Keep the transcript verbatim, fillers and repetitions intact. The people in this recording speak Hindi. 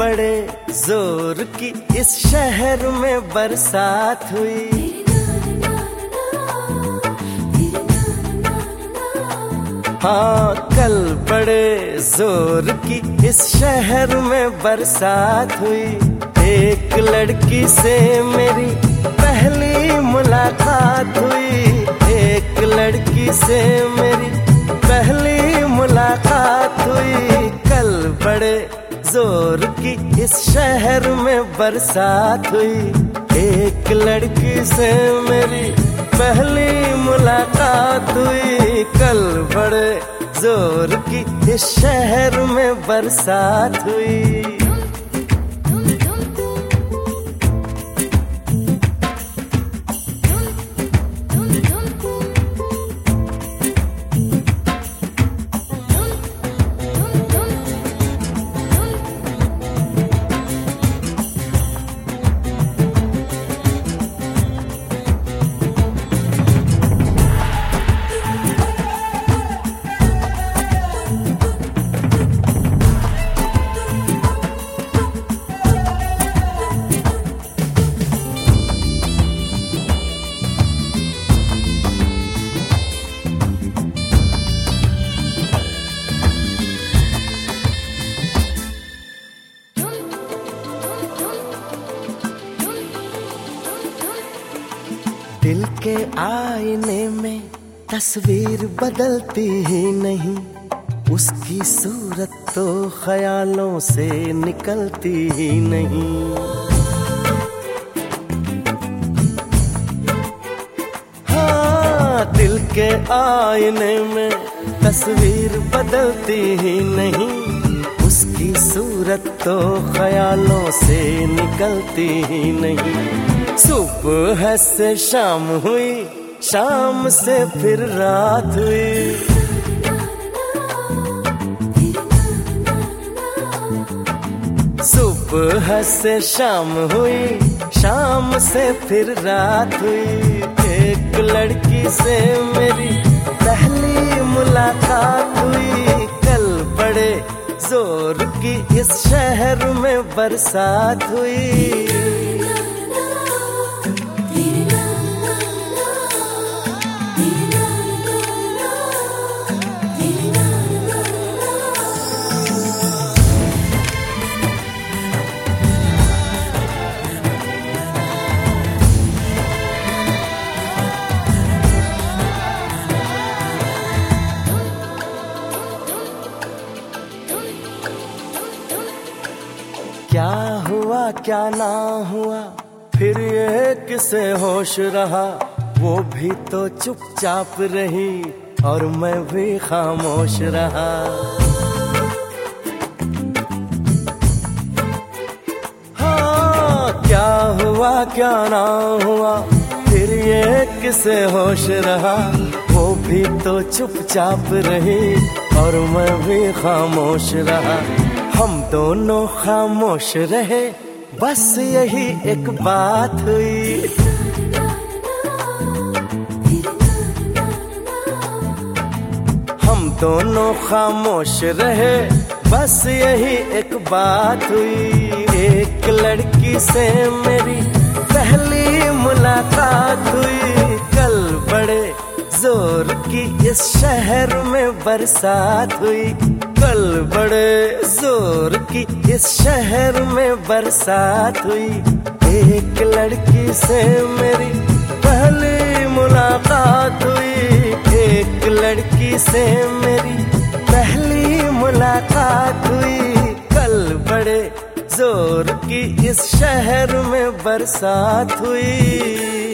बड़े जोर की इस शहर में बरसात हुई। हाँ, कल बड़े जोर की इस शहर में बरसात हुई। एक लड़की से मेरी पहली मुलाकात हुई। एक लड़की से मेरी पहली मुलाकात हुई। कल बड़े जोर की इस शहर में बरसात हुई। एक लड़की से मेरी पहली मुलाकात हुई। कल बड़े जोर की इस शहर में बरसात हुई। दिल के आईने में तस्वीर बदलती ही नहीं। उसकी सूरत तो ख्यालों से निकलती ही नहीं। हाँ, दिल के आईने में तस्वीर बदलती ही नहीं। उसकी सूरत तो ख्यालों से निकलती ही नहीं। सुबह से शाम हुई, शाम से फिर रात हुई। सुबह से शाम हुई, शाम से फिर रात हुई। एक लड़की से मेरी पहली मुलाकात हुई। कल बड़े जोर की इस शहर में बरसात हुई। क्या हुआ क्या ना हुआ, फिर ये किसे होश रहा। वो भी तो चुपचाप रही और मैं भी खामोश रहा। हाँ, क्या हुआ क्या ना हुआ, फिर ये किसे होश रहा। वो भी तो चुपचाप रही और मैं भी खामोश रहा। हम दोनों खामोश रहे, बस यही एक बात हुई। हम दोनों खामोश रहे, बस यही एक बात हुई। एक लड़की से मेरी पहली मुलाकात हुई। कल बड़े जोर की इस शहर में बरसात हुई। कल बड़े जोर की इस शहर में बरसात हुई। एक लड़की से मेरी पहली मुलाकात हुई। एक लड़की से मेरी पहली मुलाकात हुई। कल बड़े जोर की इस शहर में बरसात हुई।